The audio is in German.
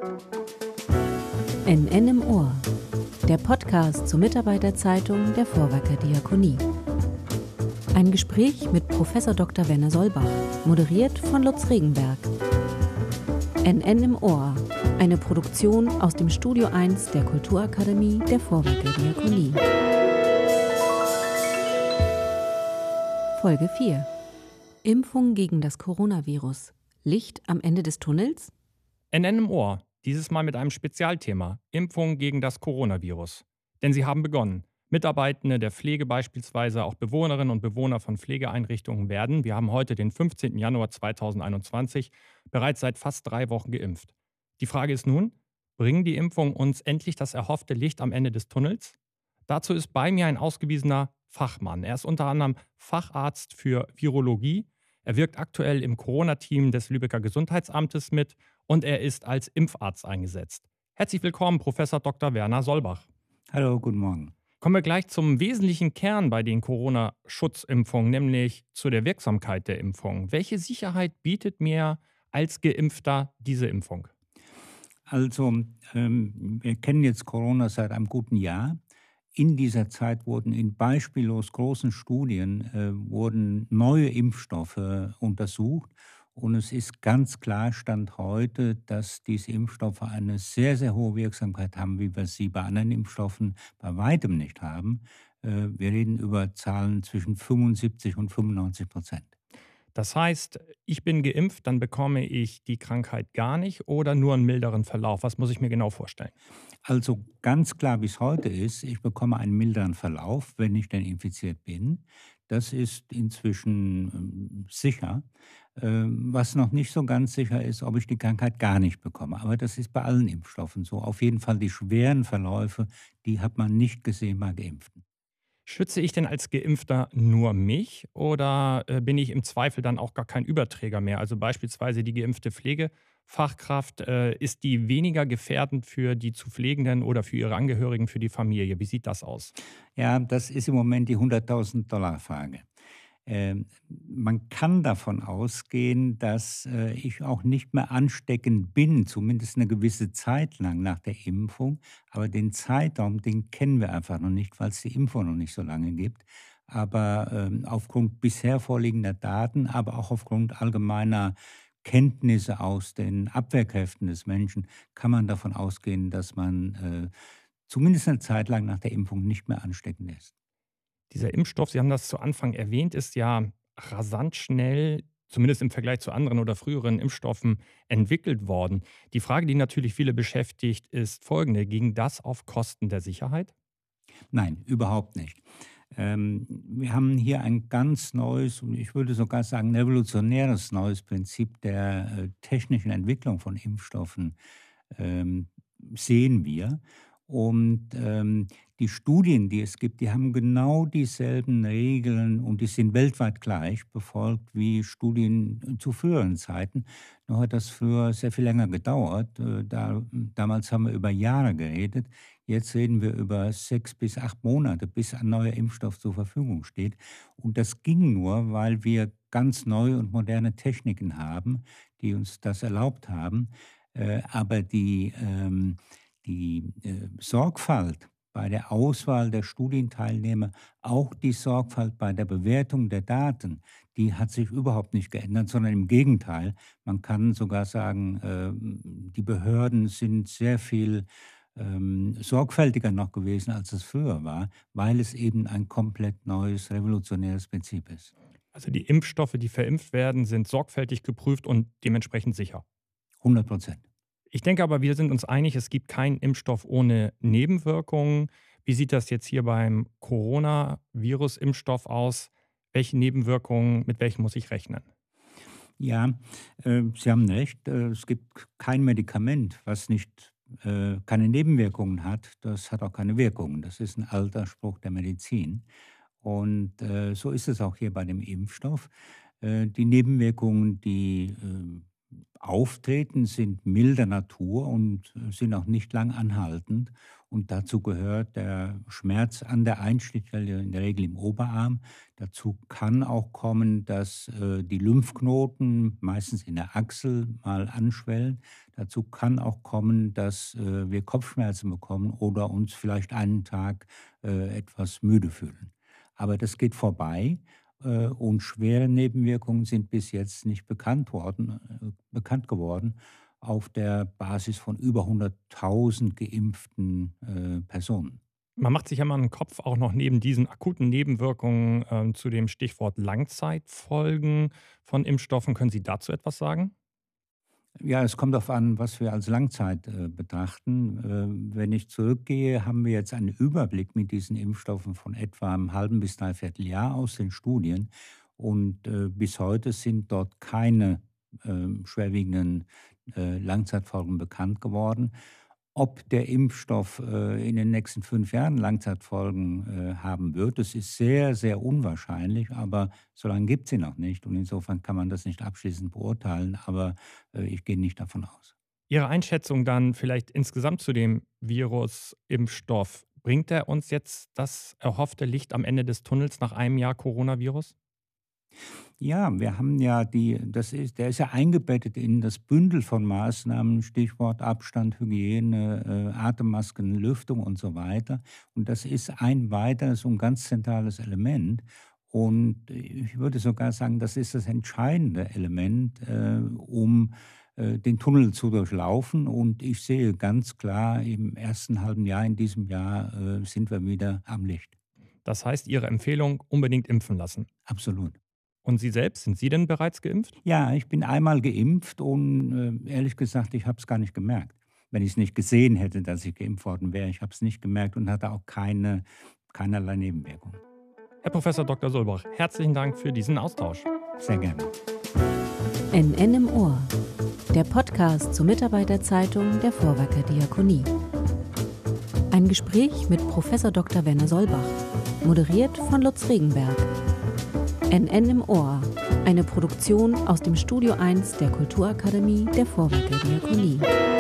NN im Ohr, der Podcast zur Mitarbeiterzeitung der Vorwerker Diakonie. Ein Gespräch mit Prof. Dr. Werner Solbach, moderiert von Lutz Regenberg. NN im Ohr, eine Produktion aus dem Studio 1 der Kulturakademie der Vorwerker Diakonie. Folge 4. Impfung gegen das Coronavirus. Licht am Ende des Tunnels? NN im Ohr, dieses Mal mit einem Spezialthema: Impfung gegen das Coronavirus. Denn sie haben begonnen. Mitarbeitende der Pflege beispielsweise, auch Bewohnerinnen und Bewohner von Pflegeeinrichtungen werden, wir haben heute den 15. Januar 2021, bereits seit fast 3 Wochen geimpft. Die Frage ist nun, bringen die Impfungen uns endlich das erhoffte Licht am Ende des Tunnels? Dazu ist bei mir ein ausgewiesener Fachmann. Er ist unter anderem Facharzt für Virologie. Er wirkt aktuell im Corona-Team des Lübecker Gesundheitsamtes mit und er ist als Impfarzt eingesetzt. Herzlich willkommen, Prof. Dr. Werner Solbach. Hallo, guten Morgen. Kommen wir gleich zum wesentlichen Kern bei den Corona-Schutzimpfungen, nämlich zu der Wirksamkeit der Impfung. Welche Sicherheit bietet mir als Geimpfter diese Impfung? Also, wir kennen jetzt Corona seit einem guten Jahr. In dieser Zeit wurden in beispiellos großen Studien wurden neue Impfstoffe untersucht. Und es ist ganz klar, Stand heute, dass diese Impfstoffe eine sehr, sehr hohe Wirksamkeit haben, wie wir sie bei anderen Impfstoffen bei weitem nicht haben. Wir reden über Zahlen zwischen 75 und 95%. Das heißt, ich bin geimpft, dann bekomme ich die Krankheit gar nicht oder nur einen milderen Verlauf? Was muss ich mir genau vorstellen? Also ganz klar, wie es heute ist, ich bekomme einen milderen Verlauf, wenn ich denn infiziert bin. Das ist inzwischen sicher. Was noch nicht so ganz sicher ist, ob ich die Krankheit gar nicht bekomme. Aber das ist bei allen Impfstoffen so. Auf jeden Fall die schweren Verläufe, die hat man nicht gesehen bei Geimpften. Schütze ich denn als Geimpfter nur mich oder bin ich im Zweifel dann auch gar kein Überträger mehr? Also beispielsweise die geimpfte Pflegefachkraft, ist die weniger gefährdend für die zu Pflegenden oder für ihre Angehörigen, für die Familie? Wie sieht das aus? Ja, das ist im Moment die 100.000-Dollar-Frage. Man kann davon ausgehen, dass ich auch nicht mehr ansteckend bin, zumindest eine gewisse Zeit lang nach der Impfung. Aber den Zeitraum, den kennen wir einfach noch nicht, weil es die Impfung noch nicht so lange gibt. Aber aufgrund bisher vorliegender Daten, aber auch aufgrund allgemeiner Kenntnisse aus den Abwehrkräften des Menschen, kann man davon ausgehen, dass man zumindest eine Zeit lang nach der Impfung nicht mehr ansteckend ist. Dieser Impfstoff, Sie haben das zu Anfang erwähnt, ist ja rasant schnell, zumindest im Vergleich zu anderen oder früheren Impfstoffen, entwickelt worden. Die Frage, die natürlich viele beschäftigt, ist folgende: Ging das auf Kosten der Sicherheit? Nein, überhaupt nicht. Wir haben hier ein ganz neues und ich würde sogar sagen revolutionäres neues Prinzip der technischen Entwicklung von Impfstoffen ähm, sehen wir. Und die Studien, die es gibt, die haben genau dieselben Regeln und die sind weltweit gleich befolgt wie Studien zu früheren Zeiten. Nur hat das früher sehr viel länger gedauert. Damals haben wir über Jahre geredet. Jetzt reden wir über 6 bis 8 Monate, bis ein neuer Impfstoff zur Verfügung steht. Und das ging nur, weil wir ganz neue und moderne Techniken haben, die uns das erlaubt haben. Aber die Sorgfalt bei der Auswahl der Studienteilnehmer, auch die Sorgfalt bei der Bewertung der Daten, die hat sich überhaupt nicht geändert, sondern im Gegenteil. Man kann sogar sagen, die Behörden sind sehr viel sorgfältiger noch gewesen, als es früher war, weil es eben ein komplett neues, revolutionäres Prinzip ist. Also die Impfstoffe, die verimpft werden, sind sorgfältig geprüft und dementsprechend sicher. 100%. Ich denke aber, wir sind uns einig, es gibt keinen Impfstoff ohne Nebenwirkungen. Wie sieht das jetzt hier beim Coronavirus-Impfstoff aus? Welche Nebenwirkungen, mit welchen muss ich rechnen? Ja, Sie haben recht. Es gibt kein Medikament, was nicht keine Nebenwirkungen hat. Das hat auch keine Wirkungen. Das ist ein alter Spruch der Medizin. Und so ist es auch hier bei dem Impfstoff. Die Nebenwirkungen, die auftreten, sind milder Natur und sind auch nicht lang anhaltend. Und dazu gehört der Schmerz an der Einstichstelle, in der Regel im Oberarm. Dazu kann auch kommen, dass die Lymphknoten, meistens in der Achsel, mal anschwellen. Dazu kann auch kommen, dass wir Kopfschmerzen bekommen oder uns vielleicht einen Tag etwas müde fühlen. Aber das geht vorbei. Und schwere Nebenwirkungen sind bis jetzt nicht bekannt geworden auf der Basis von über 100.000 geimpften Personen. Man macht sich ja mal einen Kopf auch noch neben diesen akuten Nebenwirkungen zu dem Stichwort Langzeitfolgen von Impfstoffen. Können Sie dazu etwas sagen? Ja, es kommt darauf an, was wir als Langzeit betrachten. Wenn ich zurückgehe, haben wir jetzt einen Überblick mit diesen Impfstoffen von etwa einem halben bis dreiviertel Jahr aus den Studien. Und bis heute sind dort keine schwerwiegenden Langzeitfolgen bekannt geworden. Ob der Impfstoff in den nächsten 5 Jahren Langzeitfolgen haben wird, das ist sehr, sehr unwahrscheinlich, aber so lange gibt es ihn noch nicht. Und insofern kann man das nicht abschließend beurteilen, aber ich gehe nicht davon aus. Ihre Einschätzung dann vielleicht insgesamt zu dem Virus-Impfstoff. Bringt er uns jetzt das erhoffte Licht am Ende des Tunnels nach einem Jahr Coronavirus? Ja, wir haben ja der ist ja eingebettet in das Bündel von Maßnahmen, Stichwort Abstand, Hygiene, Atemmasken, Lüftung und so weiter. Und das ist ein weiteres und ganz zentrales Element. Und ich würde sogar sagen, das ist das entscheidende Element, um den Tunnel zu durchlaufen. Und ich sehe ganz klar, im ersten halben Jahr in diesem Jahr sind wir wieder am Licht. Das heißt, Ihre Empfehlung, unbedingt impfen lassen. Absolut. Und Sie selbst, sind Sie denn bereits geimpft? Ja, ich bin einmal geimpft und ehrlich gesagt, ich habe es gar nicht gemerkt. Wenn ich es nicht gesehen hätte, dass ich geimpft worden wäre, ich habe es nicht gemerkt und hatte auch keinerlei Nebenwirkungen. Herr Professor Dr. Solbach, herzlichen Dank für diesen Austausch. Sehr gerne. NN im Ohr, der Podcast zur Mitarbeiterzeitung der Vorwerker Diakonie. Ein Gespräch mit Professor Dr. Werner Solbach, moderiert von Lutz Regenberg. NN im Ohr, eine Produktion aus dem Studio 1 der Kulturakademie der Vorwerker Diakonie.